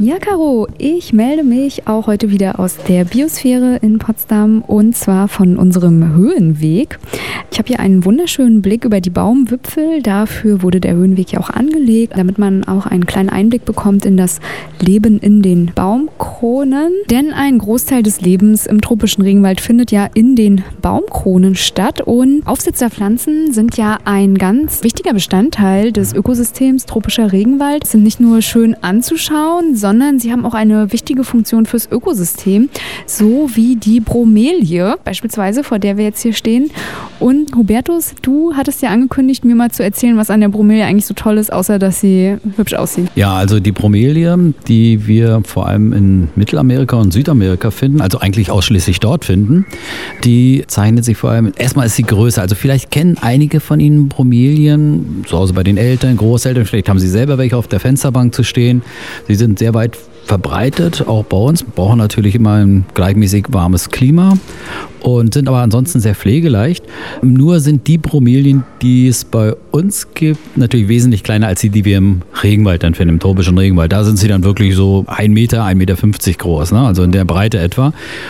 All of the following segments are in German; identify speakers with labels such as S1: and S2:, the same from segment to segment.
S1: Ja, Caro, ich melde mich auch heute wieder aus der Biosphäre in Potsdam und zwar von unserem Höhenweg. Ich habe hier einen wunderschönen Blick über die Baumwipfel. Dafür wurde der Höhenweg ja auch angelegt, damit man auch einen kleinen Einblick bekommt in das Leben in den Baumkronen. Denn ein Großteil des Lebens im tropischen Regenwald findet ja in den Baumkronen statt und Aufsitzerpflanzen sind ja ein ganz wichtiger Bestandteil des Ökosystems tropischer Regenwald. Sind nicht nur schön anzuschauen, sondern sie haben auch eine wichtige Funktion fürs Ökosystem, so wie die Bromelie beispielsweise, vor der wir jetzt hier stehen. Und Hubertus, du hattest ja angekündigt, mir mal zu erzählen, was an der Bromelie eigentlich so toll ist, außer dass sie hübsch aussieht.
S2: Ja, also die Bromelie, die wir vor allem in Mittelamerika und Südamerika finden, also eigentlich ausschließlich dort finden, die zeichnet sich vor allem, erstmal ist sie größer, also vielleicht kennen einige von Ihnen Bromelien, zu Hause bei den Eltern, Großeltern, vielleicht haben sie selber welche auf der Fensterbank zu stehen. Sie sind sehr weit verbreitet, auch bei uns. Wir brauchen natürlich immer ein gleichmäßig warmes Klima und sind aber ansonsten sehr pflegeleicht. Nur sind die Bromelien, die es bei uns gibt, natürlich wesentlich kleiner als die wir im Regenwald dann finden, im tropischen Regenwald. Da sind sie dann wirklich so 1 Meter, 1,50 Meter groß, ne? Also in der Breite etwa.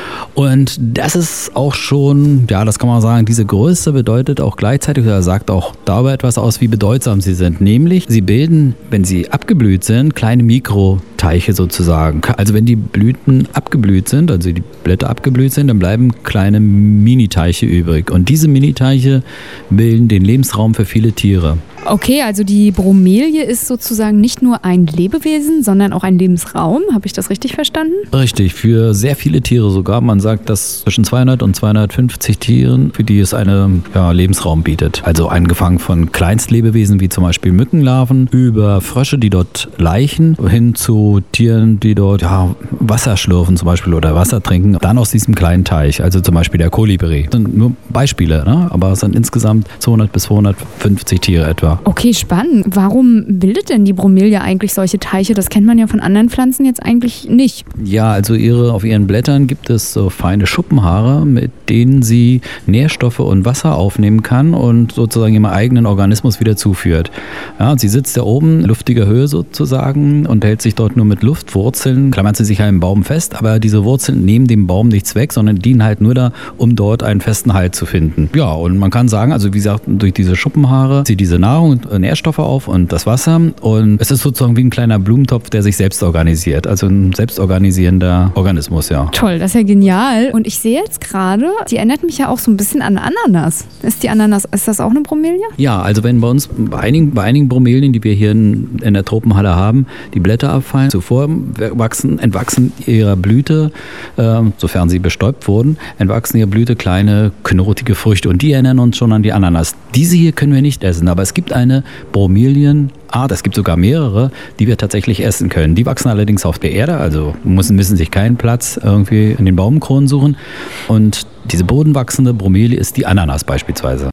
S2: Und das ist auch schon, ja, das kann man sagen, diese Größe bedeutet auch gleichzeitig, oder sagt auch darüber etwas aus, wie bedeutsam sie sind. Nämlich, sie bilden, wenn sie abgeblüht sind, kleine Mikroteiche sozusagen. Also wenn die Blüten abgeblüht sind, also die Blätter abgeblüht sind, dann bleiben kleine Miniteiche übrig. Und diese Miniteiche bilden den Lebensraum für viele Tiere.
S1: Okay, also die Bromelie ist sozusagen nicht nur ein Lebewesen, sondern auch ein Lebensraum. Habe ich das richtig verstanden?
S2: Richtig, für sehr viele Tiere sogar. Man sagt, dass zwischen 200 und 250 Tieren, für die es einen Lebensraum bietet. Also angefangen von Kleinstlebewesen wie zum Beispiel Mückenlarven, über Frösche, die dort laichen, hin zu Tieren, die dort Wasser schlürfen zum Beispiel oder Wasser trinken. Dann aus diesem kleinen Teich, also zum Beispiel der Kolibri. Das sind nur Beispiele, ne? Aber es sind insgesamt 200 bis 250 Tiere etwa.
S1: Okay, spannend. Warum bildet denn die Bromelie eigentlich solche Teiche? Das kennt man ja von anderen Pflanzen jetzt eigentlich nicht.
S2: Ja, also auf ihren Blättern gibt es so feine Schuppenhaare, mit denen sie Nährstoffe und Wasser aufnehmen kann und sozusagen ihrem eigenen Organismus wieder zuführt. Ja, sie sitzt da oben, luftiger Höhe sozusagen, und hält sich dort nur mit Luftwurzeln, klammert sie sich an einem Baum fest, aber diese Wurzeln nehmen dem Baum nichts weg, sondern dienen halt nur da, um dort einen festen Halt zu finden. Ja, und man kann sagen, also wie gesagt, durch diese Schuppenhaare zieht diese Nahrung und Nährstoffe auf und das Wasser, und es ist sozusagen wie ein kleiner Blumentopf, der sich selbst organisiert, also ein selbstorganisierender Organismus, ja.
S1: Toll, das ist ja genial. Und ich sehe jetzt gerade, die erinnert mich ja auch so ein bisschen an Ananas. Ist das auch eine Bromelie?
S2: Ja, also wenn bei uns bei einigen Bromelien, die wir hier in der Tropenhalle haben, die Blätter abfallen, zuvor entwachsen ihrer Blüte, sofern sie bestäubt wurden, entwachsen ihrer Blüte kleine knotige Früchte, und die erinnern uns schon an die Ananas. Diese hier können wir nicht essen, aber es gibt eine Bromelienart, es gibt sogar mehrere, die wir tatsächlich essen können. Die wachsen allerdings auf der Erde, also müssen sich keinen Platz irgendwie in den Baumkronen suchen. Und diese bodenwachsende Bromelie ist die Ananas beispielsweise.